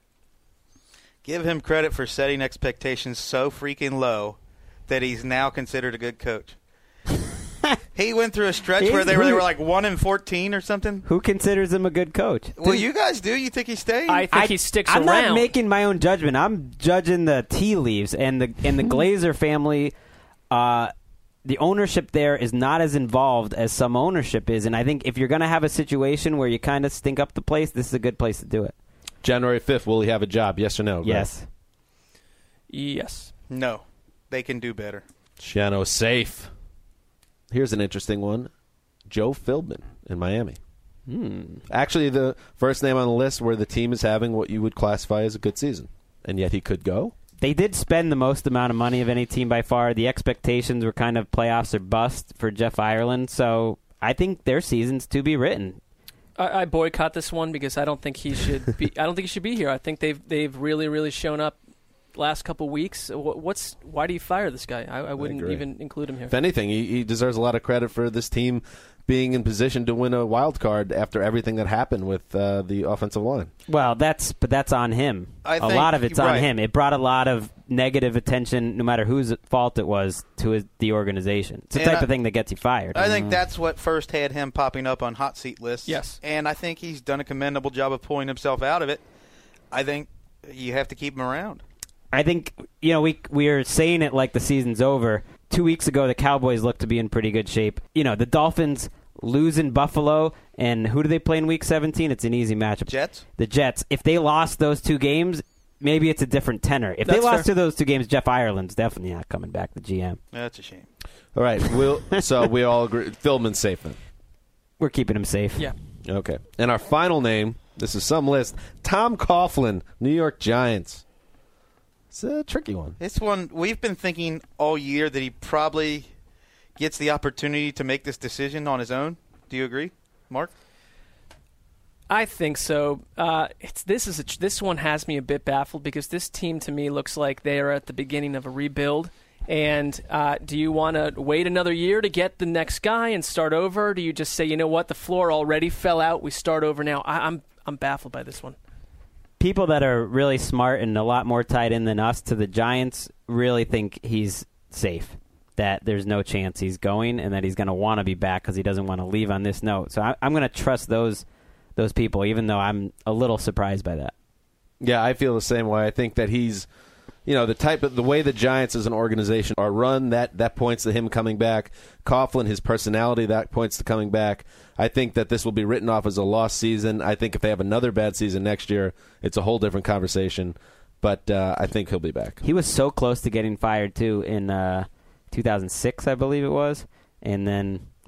Give him credit for setting expectations so freaking low that he's now considered a good coach. He went through a stretch where they were, they were like one and fourteen or something. Who considers him a good coach? Well, you guys do. You think he stays? I think he sticks I'm around. not making my own judgment. I'm judging the tea leaves and the and the Glazer family. Uh, the ownership there is not as involved as some ownership is, and I think if you're going to have a situation where you kind of stink up the place, this is a good place to do it. January fifth, will he have a job? Yes or no? Greg? Yes. Yes. No. They can do better. Schiano is safe. Here's an interesting one. Joe Philbin in Miami. Hmm. Actually, the first name on the list where the team is having what you would classify as a good season, and yet he could go. They did spend the most amount of money of any team by far. The expectations were kind of playoffs or bust for Jeff Ireland, so I think their season's to be written. I, I boycott this one because I don't think he should be. I don't think he should be here. I think they've they've really really shown up last couple weeks. What's why do you fire this guy? I, I wouldn't I even include him here. If anything, he, he deserves a lot of credit for this team being in position to win a wild card after everything that happened with uh, the offensive line. Well, that's but that's on him. I a think- lot of it's on right. him. It brought a lot of negative attention, no matter whose fault it was, to his, the organization. It's the And type I- of thing that gets you fired. I think that's what first had him popping up on hot seat lists. Yes. And I think he's done a commendable job of pulling himself out of it. I think you have to keep him around. I think, you know, we we are saying it like the season's over. Two weeks ago, the Cowboys looked to be in pretty good shape. You know, the Dolphins lose in Buffalo, and who do they play in Week seventeen? It's an easy matchup. Jets? The Jets. If they lost those two games, maybe it's a different tenor. If That's they lost fair. to those two games, Jeff Ireland's definitely not coming back, the G M. That's a shame. All right, we'll, so we all agree. Philbin's safe then. We're keeping him safe. Yeah. Okay. And our final name, this is some list, Tom Coughlin, New York Giants. It's a tricky one. This one, we've been thinking all year that he probably gets the opportunity to make this decision on his own. Do you agree, Mark? I think so. Uh, it's this is a, this one has me a bit baffled because this team to me looks like they are at the beginning of a rebuild. And uh, do you want to wait another year to get the next guy and start over? Or do you just say, you know what, the floor already fell out, we start over now? I, I'm I'm baffled by this one. People that are really smart and a lot more tied in than us to the Giants really think he's safe, that there's no chance he's going, and that he's going to want to be back because he doesn't want to leave on this note. So I, I'm going to trust those those people, even though I'm a little surprised by that. Yeah, I feel the same way. I think that he's, you know, the type of the way the Giants as an organization are run, that that points to him coming back. Coughlin, his personality, that points to coming back. I think that this will be written off as a lost season. I think if they have another bad season next year, it's a whole different conversation. But uh, I think he'll be back. He was so close to getting fired, too, in uh, two thousand six, I believe it was. And then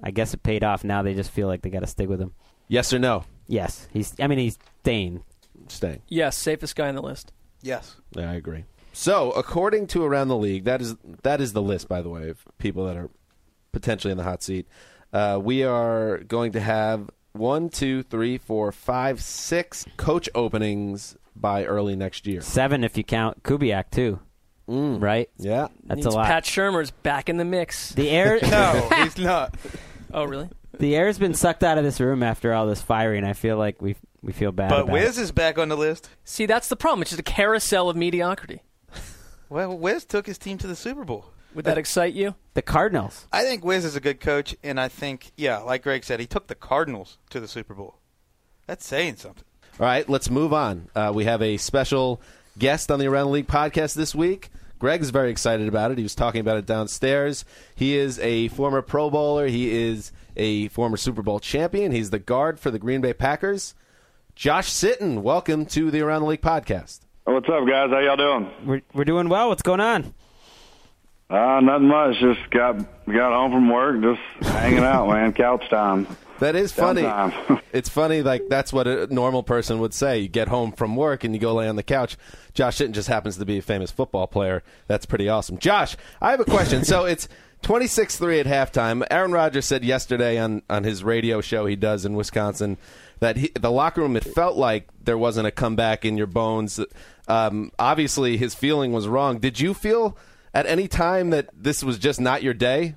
I guess it paid off. Now they just feel like they got to stick with him. Yes or no? Yes. He's. I mean, he's staying. Staying. Yes, safest guy on the list. Yes. Yeah, I agree. So, according to Around the League, that is that is the list, by the way, of people that are potentially in the hot seat. Uh, we are going to have one, two, three, four, five, six coach openings by early next year. Seven if you count Kubiak, too. Mm. Right? Yeah. That's Means a lot. Pat Shermer's back in the mix. The air. No, he's not. Oh, really? The air's been sucked out of this room after all this firing. I feel like we we feel bad But about Wiz it. is back on the list. See, that's the problem. It's just a carousel of mediocrity. Well, Wiz took his team to the Super Bowl. Would that excite you? The Cardinals. I think Wiz is a good coach, and I think, yeah, like Greg said, he took the Cardinals to the Super Bowl. That's saying something. All right, let's move on. Uh, we have a special guest on the Around the League podcast this week. Greg's very excited about it. He was talking about it downstairs. He is a former Pro Bowler. He is a former Super Bowl champion. He's the guard for the Green Bay Packers. Josh Sitton, welcome to the Around the League podcast. What's up, guys? How y'all doing? We're we're doing well. What's going on? Uh, nothing much. Just got got home from work, just hanging out, man. Couch time. That is funny. Downtime. It's funny, like that's what a normal person would say. You get home from work and you go lay on the couch. Josh Sitton just happens to be a famous football player. That's pretty awesome. Josh, I have a question. So it's twenty-six three at halftime. Aaron Rodgers said yesterday on, on his radio show he does in Wisconsin that he, the locker room, it felt like there wasn't a comeback in your bones. Um, obviously, his feeling was wrong. Did you feel at any time that this was just not your day?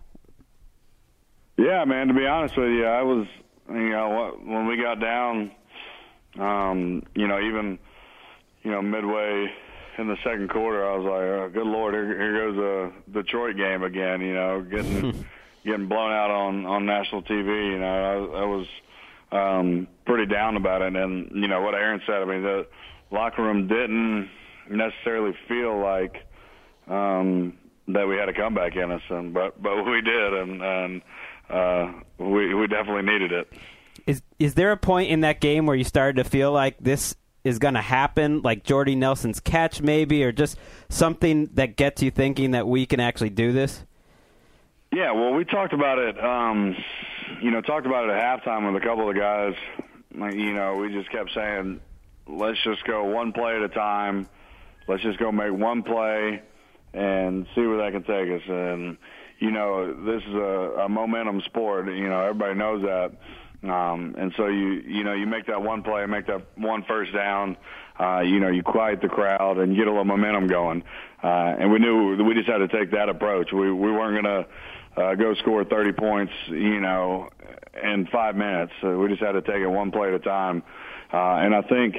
Yeah, man. To be honest with you, I was, you know, when we got down, um, you know, even, you know, midway in the second quarter, I was like, oh, good Lord, here, here goes a Detroit game again. You know, getting getting blown out on, on national T V. You know, I, I was um, pretty down about it. And you know what Aaron said. I mean, the locker room didn't necessarily feel like um, that we had a comeback in us, and but but we did, and and uh, we we definitely needed it. Is is there a point in that game where you started to feel like this is going to happen, like Jordy Nelson's catch maybe, or just something that gets you thinking that we can actually do this? Yeah, well, we talked about it, um, you know, talked about it at halftime with a couple of the guys. Like, you know, we just kept saying, let's just go one play at a time. Let's just go make one play and see where that can take us. And, you know, this is a, a momentum sport. You know, everybody knows that. Um, and so, you you know, you make that one play, make that one first down, uh, you know, you quiet the crowd and get a little momentum going. Uh, and we knew we just had to take that approach. We, we weren't going to uh, go score thirty points, you know, in five minutes. So we just had to take it one play at a time. Uh, and I think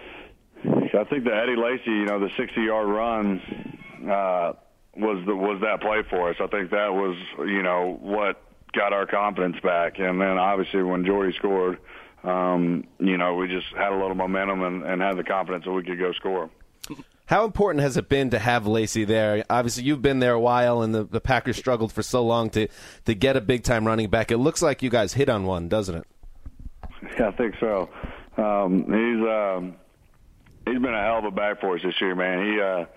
I think that Eddie Lacy, you know, the sixty-yard run uh, was the, was that play for us. I think that was, you know, what got our confidence back. And then obviously when Jordy scored, um, you know, we just had a little momentum and, and had the confidence that we could go score. How important has it been to have Lacy there? Obviously, you've been there a while, and the, the Packers struggled for so long to, to get a big-time running back. It looks like you guys hit on one, doesn't it? Yeah, I think so. Um, he's um, he's been a hell of a back for us this year, man. He uh,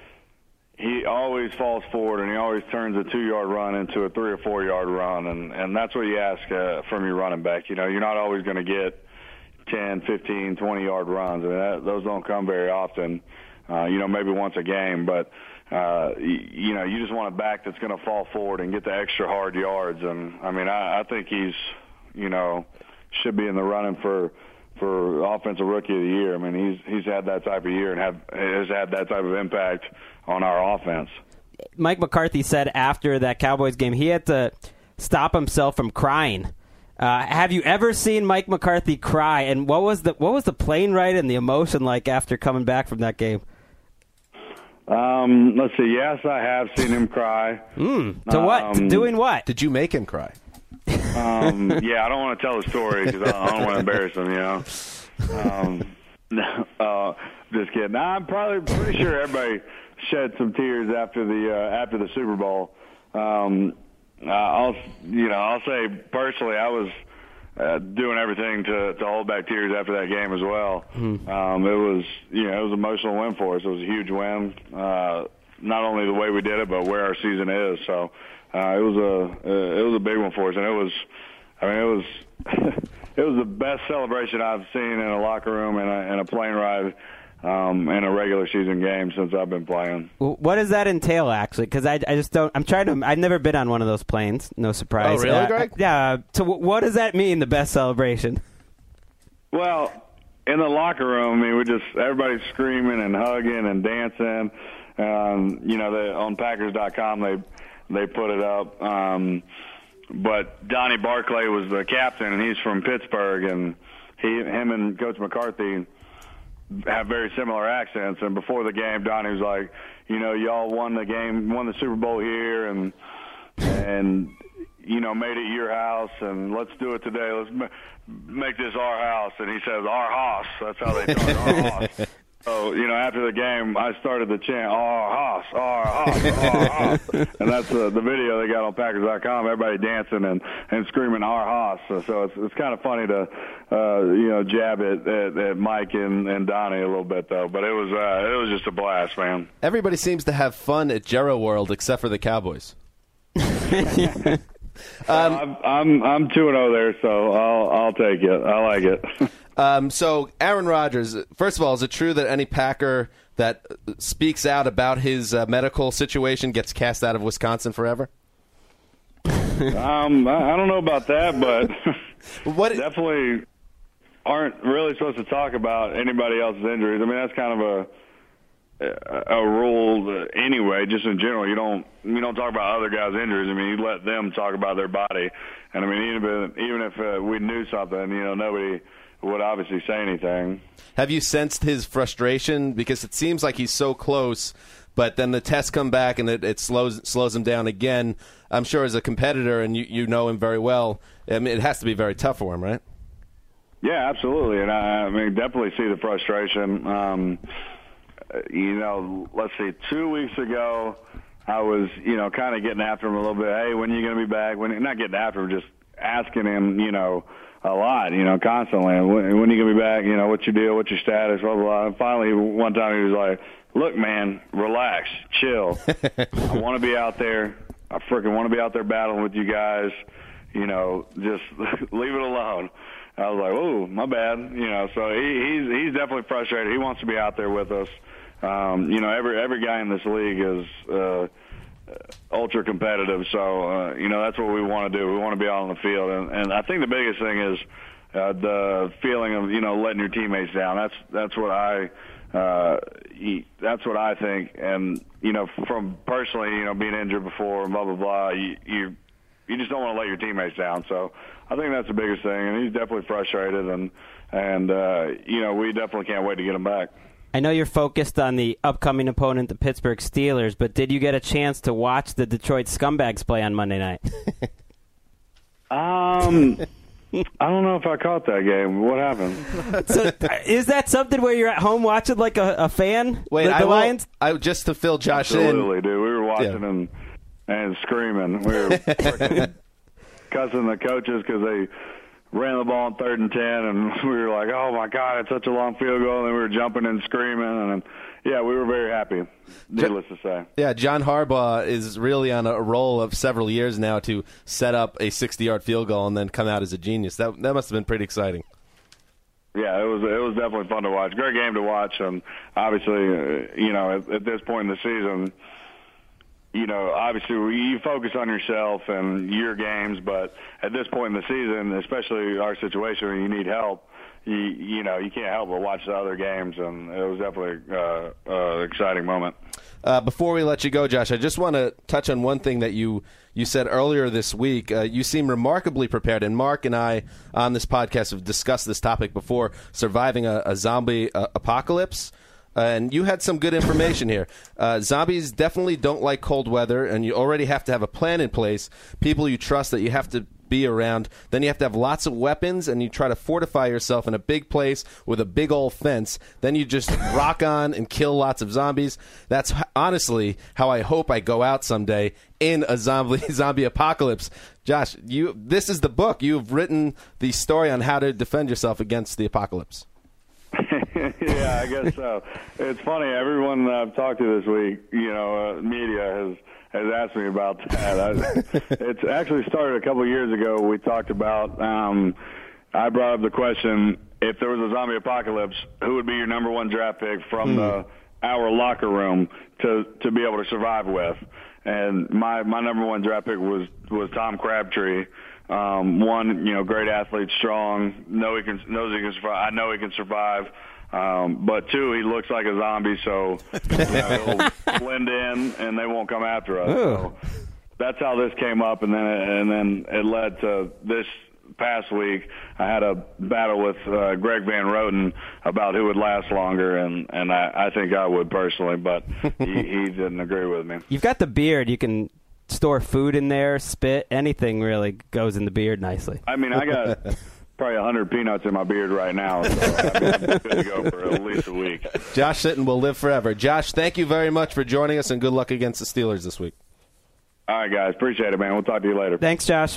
he always falls forward, and he always turns a two-yard run into a three- or four-yard run, and, and that's what you ask uh, from your running back. You know, you're not always going to get ten, fifteen, twenty-yard runs. I mean, that, those don't come very often. Uh, you know, maybe once a game, but, uh, you, you know, you just want a back that's going to fall forward and get the extra hard yards. And, I mean, I, I think he's, you know, should be in the running for for Offensive Rookie of the Year. I mean, he's he's had that type of year and have has had that type of impact on our offense. Mike McCarthy said after that Cowboys game he had to stop himself from crying. Uh, have you ever seen Mike McCarthy cry? And what was the what was the plane ride and the emotion like after coming back from that game? Um, let's see. Yes, I have seen him cry. Mm, to what? Um, Doing what? Did you make him cry? Um, yeah, I don't want to tell the story because I, I don't want to embarrass him, you know. Um, uh, just kidding. I'm probably pretty sure everybody shed some tears after the uh, after the Super Bowl. Um, uh, I'll you know I'll say personally I was uh, doing everything to to hold back tears after that game as well. Mm. Um, it was you know it was an emotional win for us. It was a huge win. Uh, not only the way we did it, but where our season is. So. Uh, it was a uh, it was a big one for us, and it was I mean, it was it was the best celebration I've seen in a locker room and a, and a plane ride um, in a regular season game since I've been playing. What does that entail, actually? Because I, I just don't. I'm trying to. I've never been on one of those planes. No surprise. Oh, really, uh, Greg? Yeah. So, what does that mean? The best celebration? Well, in the locker room, I mean, we just everybody's screaming and hugging and dancing. Um, you know, they, on Packers dot com, they they put it up. Um, but Donnie Barclay was the captain, and he's from Pittsburgh, and he, him, and Coach McCarthy have very similar accents. And before the game, Donnie was like, you know, y'all won the game, won the Super Bowl here, and and you know, made it your house, and let's do it today. Let's ma- make this our house. And he says, our house. That's how they talk, our house. So, you know, after the game, I started to chant, our house, our house, our house. And that's uh, the video they got on Packers dot com, everybody dancing and, and screaming, our house. So, so it's it's kind of funny to, uh, you know, jab at, at, at Mike and, and Donnie a little bit, though. But it was, uh, it was just a blast, man. Everybody seems to have fun at Jerry World except for the Cowboys. Um, I'm I'm I'm two and zero there, so I'll I'll take it. I like it. um, so Aaron Rodgers. First of all, is it true that any Packer that speaks out about his uh, medical situation gets cast out of Wisconsin forever? um, I, I don't know about that, but what definitely aren't really supposed to talk about anybody else's injuries. I mean, that's kind of a a rule anyway, just in general. You don't you don't talk about other guys' injuries. I mean, you let them talk about their body. And I mean, even if, even if uh, we knew something, you know, nobody would obviously say anything. Have you sensed his frustration? Because it seems like he's so close, but then the tests come back and it, it slows slows him down again. I'm sure as a competitor, and you, you know him very well, I mean, it has to be very tough for him, right? Yeah, absolutely. And I, I mean, definitely see the frustration. Um You know, let's see, two weeks ago, I was, you know, kind of getting after him a little bit. Hey, when are you going to be back? When Not getting after him, just asking him, you know, a lot, you know, constantly. When, when are you going to be back? You know, what's your deal? What's your status? Blah, blah, blah. And finally, one time he was like, look, man, relax, chill. I want to be out there. I freaking want to be out there battling with you guys. You know, just leave it alone. I was like, oh, my bad. You know, so he, he's he's definitely frustrated. He wants to be out there with us. Um, you know, every every guy in this league is uh, ultra competitive. So, uh, you know, that's what we want to do. We want to be out on the field. And, and I think the biggest thing is uh, the feeling of, you know, letting your teammates down. That's that's what I uh, that's what I think. And, you know, from personally, you know, being injured before and blah, blah, blah, you, you, you just don't want to let your teammates down. So I think that's the biggest thing. And he's definitely frustrated. And, and uh, you know, we definitely can't wait to get him back. I know you're focused on the upcoming opponent, the Pittsburgh Steelers, but did you get a chance to watch the Detroit Scumbags play on Monday night? um, I don't know if I caught that game. What happened? So, is that something where you're at home watching like a, a fan? Wait, the, the I Lions? I just to fill Josh Absolutely, in. Absolutely, dude. We were watching Yeah. and and screaming. We were freaking cussing the coaches because they ran the ball on third and ten, and we were like, oh, my God, it's such a long field goal, and we were jumping and screaming. And, yeah, we were very happy, needless to say. Yeah, John Harbaugh is really on a roll of several years now to set up a sixty-yard field goal and then come out as a genius. That that must have been pretty exciting. Yeah, it was it was definitely fun to watch. Great game to watch, and obviously, uh, you know, at, at this point in the season, you know, obviously you focus on yourself and your games, but at this point in the season, especially our situation where you need help, you you know, you can't help but watch the other games, and it was definitely uh, uh, an exciting moment. Uh, before we let you go, Josh, I just want to touch on one thing that you, you said earlier this week. Uh, you seem remarkably prepared, and Mark and I on this podcast have discussed this topic before, surviving a, a zombie uh, apocalypse. Uh, and you had some good information here. Uh, zombies definitely don't like cold weather, and you already have to have a plan in place, people you trust that you have to be around. Then you have to have lots of weapons, and you try to fortify yourself in a big place with a big old fence. Then you just rock on and kill lots of zombies. That's honestly how I hope I go out someday, in a zombie zombie apocalypse. Josh, you this is the book. You've written the story on how to defend yourself against the apocalypse. Yeah, I guess so. It's funny. Everyone I've talked to this week, you know, uh, media has has asked me about that. I, it's actually started a couple of years ago. We talked about. Um, I brought up the question: if there was a zombie apocalypse, who would be your number one draft pick from hmm. the our locker room to to be able to survive with? And my my number one draft pick was was Tom Crabtree. Um, one, you know, great athlete, strong, know he can knows he can survive. I know he can survive. Um, but two, he looks like a zombie, so you know, he'll blend in and they won't come after us. So that's how this came up, and then and then it led to this past week. I had a battle with uh, Greg Van Roten about who would last longer, and and I, I think I would personally, but he, he didn't agree with me. You've got the beard. You can store food in there, spit, anything really goes in the beard nicely. I mean, I got probably one hundred peanuts in my beard right now, so I mean, I'm good to go for at least a week. Josh Sitton will live forever. Josh, thank you very much for joining us, and good luck against the Steelers this week. All right, guys. Appreciate it, man. We'll talk to you later. Thanks, Josh.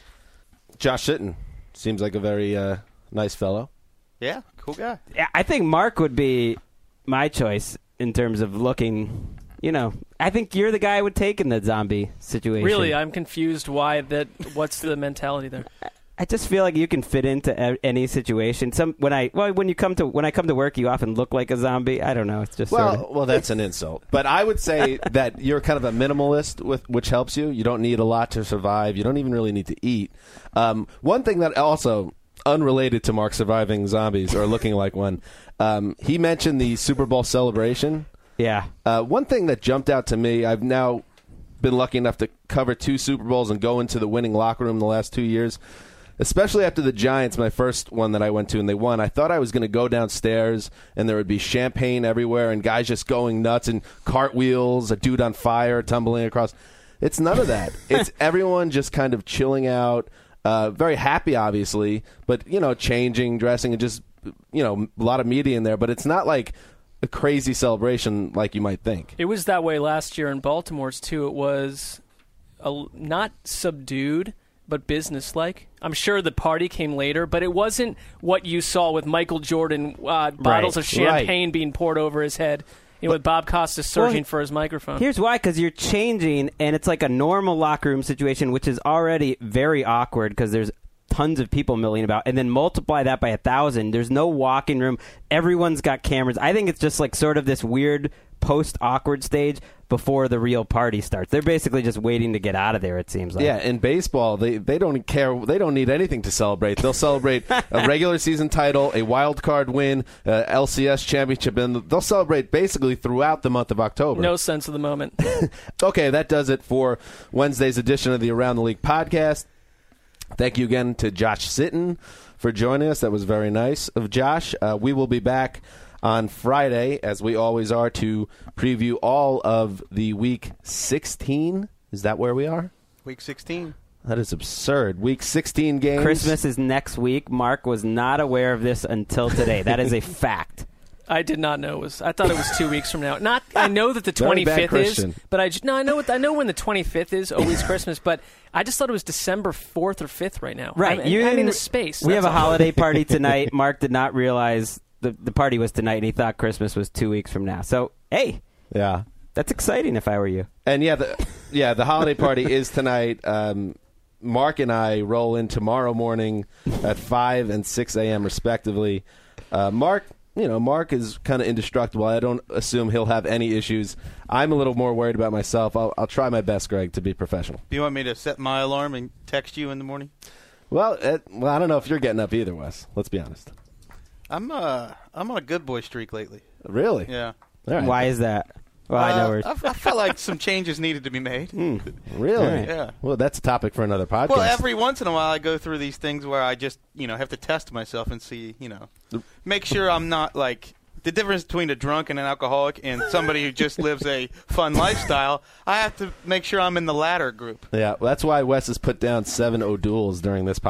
Josh Sitton seems like a very uh, nice fellow. Yeah, cool guy. Yeah, I think Mark would be my choice in terms of looking, you know, I think you're the guy I would take in the zombie situation. Really, I'm confused why that. What's the mentality there? I just feel like you can fit into a- any situation. Some when I well when you come to when I come to work, you often look like a zombie. I don't know. It's just well, sort of... well, that's an insult. But I would say that you're kind of a minimalist, with which helps you. You don't need a lot to survive. You don't even really need to eat. Um, one thing that also unrelated to Mark surviving zombies or looking like one, um, he mentioned the Super Bowl celebration. Yeah. Uh, one thing that jumped out to me, I've now been lucky enough to cover two Super Bowls and go into the winning locker room the last two years. Especially after the Giants, my first one that I went to, and they won, I thought I was going to go downstairs and there would be champagne everywhere and guys just going nuts and cartwheels, a dude on fire tumbling across. It's none of that. It's everyone just kind of chilling out, uh, very happy, obviously, but, you know, changing, dressing, and just, you know, a lot of media in there. But it's not like a crazy celebration like you might think. It was that way last year in Baltimore's, too. It was a, not subdued, but business-like. I'm sure the party came later, but it wasn't what you saw with Michael Jordan, uh, bottles Right, of champagne right. being poured over his head, you know, with Bob Costas searching well, for his microphone. Here's why, because you're changing, and it's like a normal locker room situation, which is already very awkward because there's tons of people milling about, and then multiply that by a thousand. There's no walking room. Everyone's got cameras. I think it's just like sort of this weird post-awkward stage before the real party starts. They're basically just waiting to get out of there, it seems like. Yeah, in baseball, they, they don't care. They don't need anything to celebrate. They'll celebrate a regular season title, a wild card win, uh, L C S championship, and they'll celebrate basically throughout the month of October. No sense of the moment. Okay, that does it for Wednesday's edition of the Around the League podcast. Thank you again to Josh Sitton for joining us. That was very nice of Josh. Uh, we will be back on Friday, as we always are, to preview all of the Week sixteen. Is that where we are? Week sixteen. That is absurd. Week sixteen games. Christmas is next week. Mark was not aware of this until today. That is a fact. I did not know it was. I thought it was two weeks from now. Not. I know that the twenty-fifth is, but I just, no. I know. What, I know when the twenty-fifth is. Always Christmas, but I just thought it was December fourth or fifth right now. Right. I'm, you I'm in the space. We have a all. holiday party tonight. Mark did not realize the the party was tonight, and he thought Christmas was two weeks from now. So hey, yeah, that's exciting. If I were you, and yeah, the yeah the holiday party is tonight. Um, Mark and I roll in tomorrow morning at five and six a.m. respectively. Uh, Mark. You know, Mark is kind of indestructible. I don't assume he'll have any issues. I'm a little more worried about myself. I'll, I'll try my best, Greg, to be professional. Do you want me to set my alarm and text you in the morning? Well, it, well, I don't know if you're getting up either, Wes. Let's be honest. I'm uh, I'm on a good boy streak lately. Really? Yeah. All right. Why is that? Well, uh, I know. We're... I, I felt like some changes needed to be made. Mm, really? Right. Yeah. Well, that's a topic for another podcast. Well, every once in a while I go through these things where I just, you know, have to test myself and see, you know, make sure I'm not like... The difference between a drunk and an alcoholic and somebody who just lives a fun lifestyle, I have to make sure I'm in the latter group. Yeah, well, that's why Wes has put down seven O'Douls during this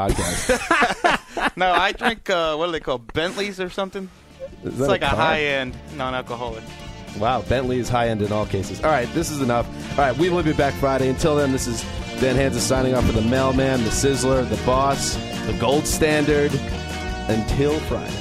podcast. No, I drink, uh, what do they call, Bentleys or something? It's like a, a high-end non-alcoholic. Wow, Bentley is high-end in all cases. All right, this is enough. All right, we will be back Friday. Until then, this is Dan Hanzus signing off for the Mailman, the Sizzler, the Boss, the Gold Standard. Until Friday.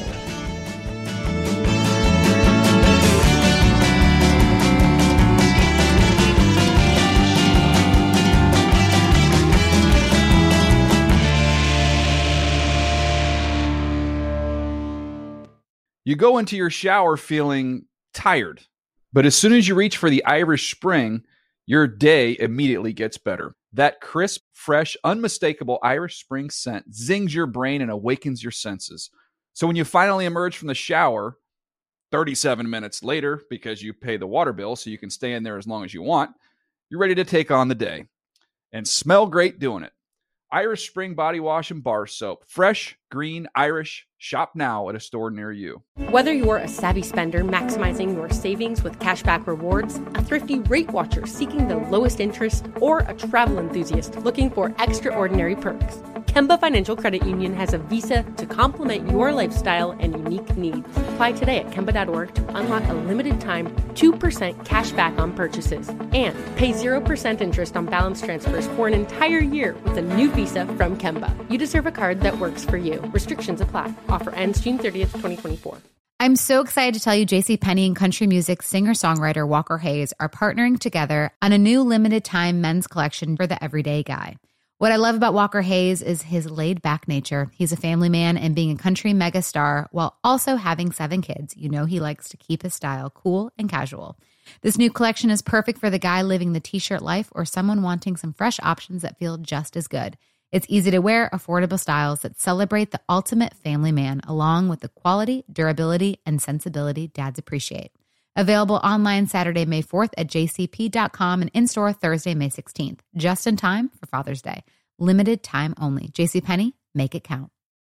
You go into your shower feeling tired, but as soon as you reach for the Irish Spring, your day immediately gets better. That crisp, fresh, unmistakable Irish Spring scent zings your brain and awakens your senses. So when you finally emerge from the shower, thirty-seven minutes later, because you pay the water bill so you can stay in there as long as you want, you're ready to take on the day and smell great doing it. Irish Spring Body Wash and Bar Soap. Fresh, green, Irish. Shop now at a store near you. Whether you're a savvy spender maximizing your savings with cashback rewards, a thrifty rate watcher seeking the lowest interest, or a travel enthusiast looking for extraordinary perks, Kemba Financial Credit Union has a visa to complement your lifestyle and unique needs. Apply today at Kemba dot org to unlock a limited time two percent cash back on purchases and pay zero percent interest on balance transfers for an entire year with a new visa from Kemba. You deserve a card that works for you. Restrictions apply. Offer ends June thirtieth, twenty twenty-four. I'm so excited to tell you JCPenney and country music singer-songwriter Walker Hayes are partnering together on a new limited-time men's collection for the everyday guy. What I love about Walker Hayes is his laid-back nature. He's a family man, and being a country megastar while also having seven kids, you know he likes to keep his style cool and casual. This new collection is perfect for the guy living the t-shirt life or someone wanting some fresh options that feel just as good. It's easy to wear, affordable styles that celebrate the ultimate family man, along with the quality, durability, and sensibility dads appreciate. Available online Saturday, May fourth at j c p dot com and in-store Thursday, May sixteenth. Just in time for Father's Day. Limited time only. JCPenney, make it count.